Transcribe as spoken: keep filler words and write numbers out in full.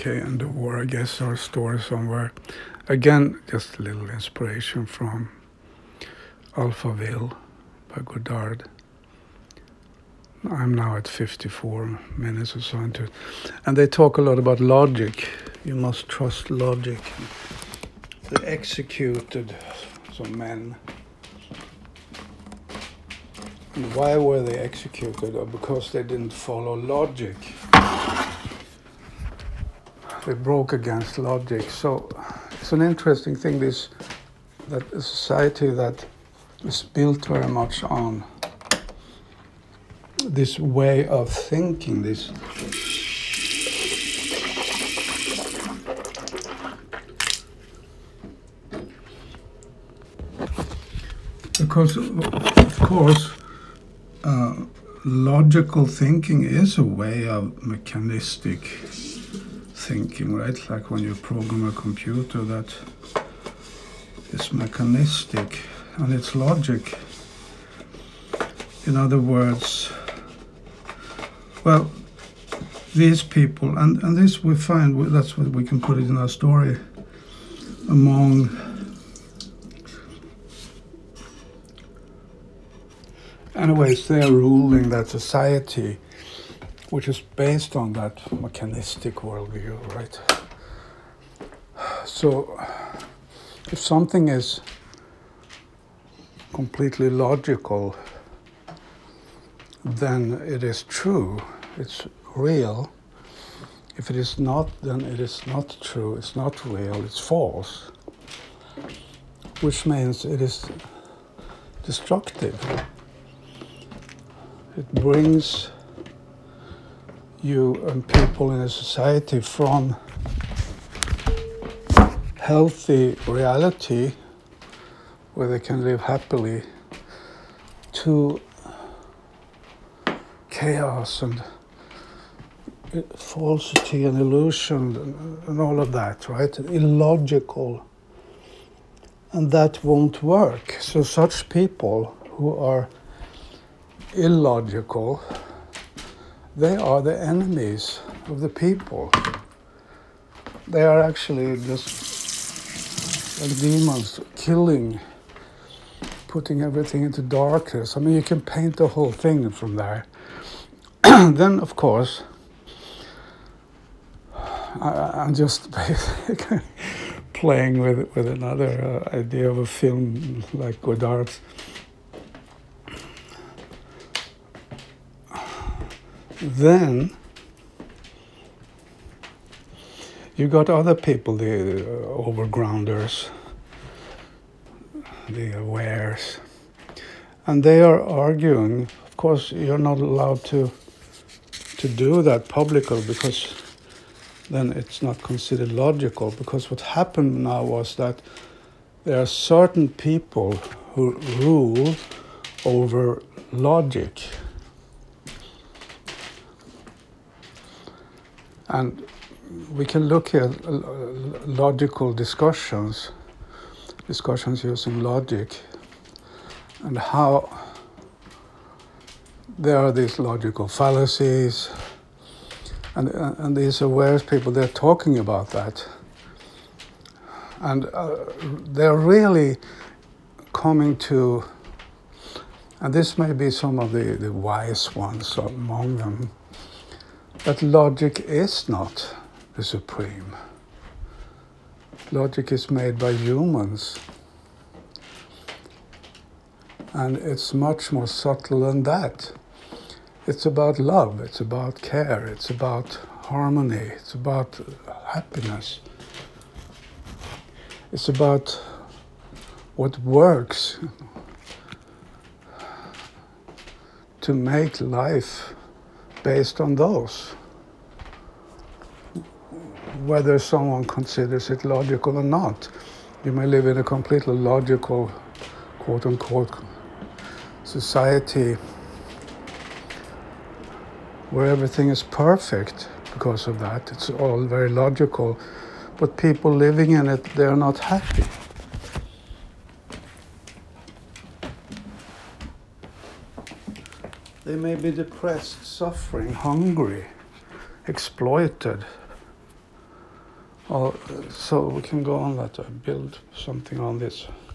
Okay, and the war, I guess, our story somewhere. Again, just a little inspiration from Alphaville by Godard. I'm now at fifty-four minutes or so into it. And they talk a lot about logic. You must trust logic. They executed some men. And why were they executed? Because they didn't follow logic. They broke against logic. So it's an interesting thing, this that a society that is built very much on this way of thinking, this because of course uh, logical thinking is a way of mechanistic thinking, right? Like when you program a computer that is mechanistic and it's logic. In other words, well, these people, and, and this we find, that's what we can put it in our story, among anyways, they are ruling that society, which is based on that mechanistic worldview, right? So, if something is completely logical, then it is true, it's real. If it is not, then it is not true, it's not real, it's false. Which means it is destructive. It brings you and people in a society from healthy reality where they can live happily to chaos and falsity and illusion and, and all of that, right? Illogical. And that won't work. So such people who are illogical, they are the enemies of the people. They are actually just like demons, killing, putting everything into darkness. I mean, you can paint the whole thing from there. Then, of course, I, I'm just basically playing with with another uh, idea of a film like Godard's. Then you got other people, the uh, overgrounders, the awares, and they are arguing. Of course, you're not allowed to to do that publicly because then it's not considered logical. Because what happened now was that there are certain people who rule over logic. And we can look at logical discussions, discussions using logic, and how there are these logical fallacies, and and these aware people, they're talking about that. And uh, they're really coming to, and this may be some of the, the wise ones among them, that logic is not the supreme. Logic is made by humans. And it's much more subtle than that. It's about love, it's about care, it's about harmony, it's about happiness. It's about what works to make life based on those. Whether someone considers it logical or not. You may live in a completely logical, quote-unquote, society where everything is perfect because of that. It's all very logical. But people living in it, they're not happy. They may be depressed, suffering, hungry, exploited. Oh, so we can go on that. I build something on this.